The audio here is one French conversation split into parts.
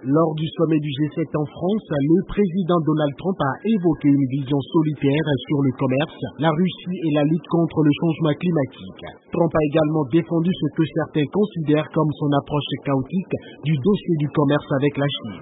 Lors du sommet du G7 en France, le président Donald Trump a évoqué une vision solitaire sur le commerce, la Russie et la lutte contre le changement climatique. Trump a également défendu ce que certains considèrent comme son approche chaotique du dossier du commerce avec la Chine.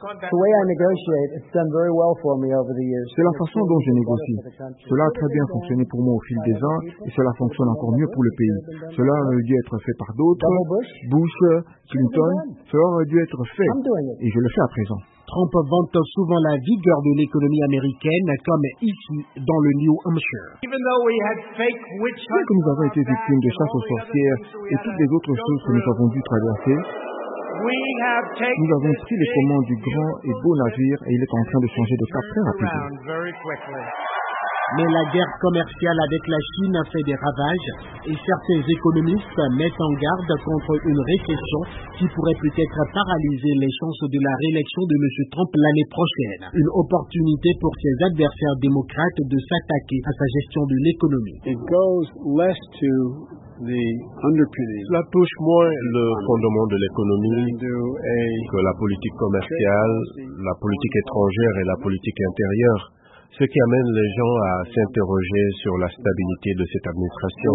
C'est la façon dont je négocie. Cela a très bien fonctionné pour moi au fil des ans et cela fonctionne encore mieux pour le pays. Cela aurait dû être fait par d'autres. Bush, Clinton, cela aurait dû être fait et je le fais à présent. Trump vante souvent la vigueur de l'économie américaine, comme ici dans le New Hampshire. Bien que nous avons été victimes de chasse aux sorcières et toutes les autres choses que nous avons dû traverser, nous avons pris les commandes du grand et beau navire et il est en train de changer de cap très rapidement. Mais la guerre commerciale avec la Chine a fait des ravages et certains économistes mettent en garde contre une récession qui pourrait peut-être paralyser les chances de la réélection de M. Trump l'année prochaine. Une opportunité pour ses adversaires démocrates de s'attaquer à sa gestion de l'économie. Cela touche moins le fondement de l'économie que la politique commerciale, la politique étrangère et la politique intérieure. Ce qui amène les gens à s'interroger sur la stabilité de cette administration.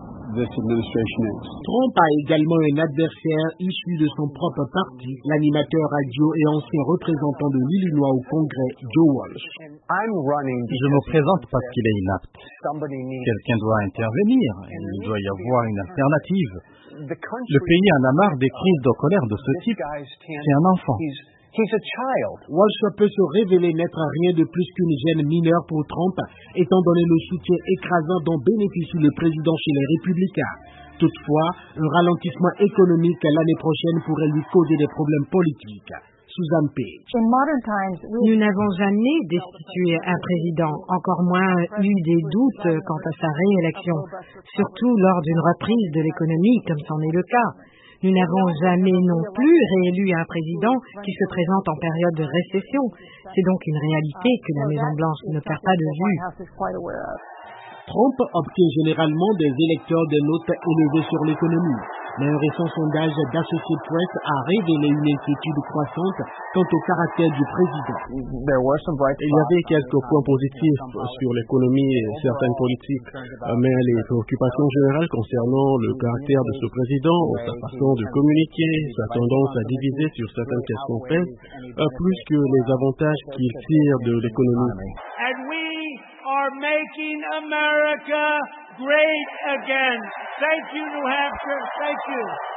Trump a également un adversaire issu de son propre parti, l'animateur radio et ancien représentant de l'Illinois au Congrès, Joe Walsh. Je me présente parce qu'il est inapte. Quelqu'un doit intervenir. Il doit y avoir une alternative. Le pays en a marre des crises de colère de ce type. C'est un enfant. Walsh peut se révéler n'être rien de plus qu'une gêne mineure pour Trump, étant donné le soutien écrasant dont bénéficie le président chez les républicains. Toutefois, un ralentissement économique l'année prochaine pourrait lui causer des problèmes politiques. Susan Page. Nous n'avons jamais destitué un président, encore moins eu des doutes quant à sa réélection, surtout lors d'une reprise de l'économie, comme c'en est le cas. Nous n'avons jamais non plus réélu un président qui se présente en période de récession. C'est donc une réalité que la Maison-Blanche ne perd pas de vue. Trump obtient généralement des électeurs de notes élevées sur l'économie, mais un récent sondage d'Associated Press a révélé une inquiétude croissante quant au caractère du président. Il y avait quelques points positifs sur l'économie et certaines politiques, mais les préoccupations générales concernant le caractère de ce président, sa façon de communiquer, sa tendance à diviser sur certaines questions pèsent, plus que les avantages qu'il tire de l'économie. Are making America great again. Thank you, New Hampshire. Thank you.